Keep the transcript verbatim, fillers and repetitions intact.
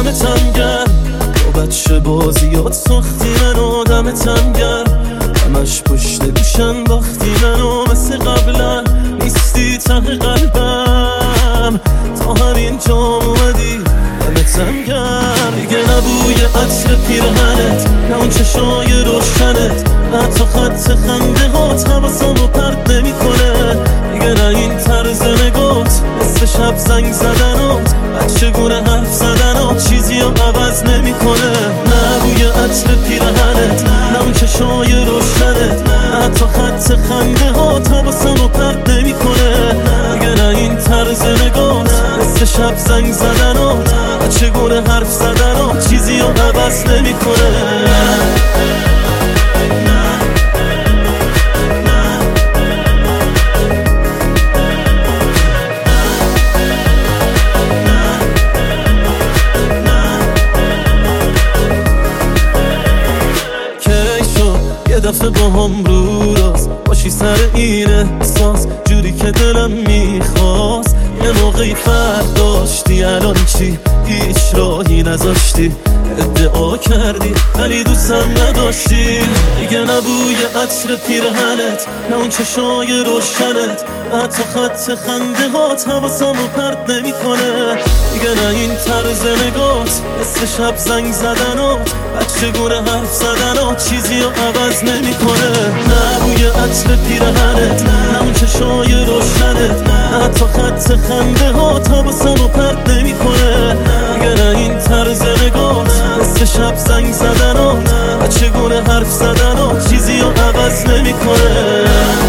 دمتم گرم، با بچه بازیات ساختی منو دمتم گرم، همش پشت گوشم باختی منو مثل قبلا نیستی ته قلبم، تا همین جام اومدی دمتم گرم. دیگه نبوی عطر پیرهنت، نه اون چشای روشنت، نه حتی خط خنده هات حواسمو پرت نمیکنه، دیگه نه این طرز نگات مثل شب زنگ زدنات، بچه گونه حرف زدنات چیزی رو عوض نمیکنه. نه بوی عطر پیرهنت، نه اون چشای روشنت، نه حتی خط خنده هات حواسمو پرت نمیکنه، دیگه نه این طرز نگات مثل شب زنگ زدنات، بچه گونه حرف زدنات چیزی رو عوض نمیکنه. یه دفعه با هم رو راست باشی سر این احساس، جوری که دلم میخواست، یه موقعی فرق داشتی الان چی؟ هیچ راهی نذاشتی، ادعا کردی ولی دوستم نداشتی. دیگه نبوی عطر پیرهنت، نه اون چشای روشنت، حتی خط خنده هات حواسمو پرت نمیکنه، دیگه نه این طرز نگات مثل شب زنگ زدنات، بچه گونه حرف زدنات چیزی رو عوض نمیکنه. نه بوی عطر پیرهنت، نه اون چشای روشنت، نه حتی خط خنده هات حواسمو پرت نمیکنه، دیگه نه این طرز نگات مثل شب زنگ زدنات، بچه گونه حرف زدنات چیزی رو عوض نمیکنه.